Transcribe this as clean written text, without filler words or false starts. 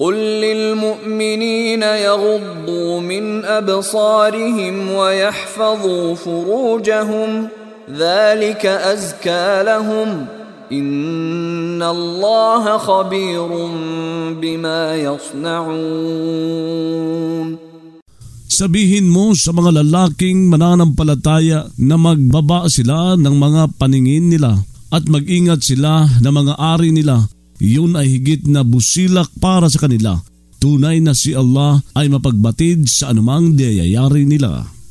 قل للمؤمنين يغضوا من أبصارهم ويحفظوا فروجهم ذلك أزكى لهم إن الله خبير بما يصنعون. Sabihin mo sa mga lalaking mananampalataya na magbaba sila ng mga paningin nila at mag-ingat sila ng mga ari nila. Iyon ay higit na busilak para sa kanila. Tunay na si Allah ay mapagbatid sa anumang diyayari nila.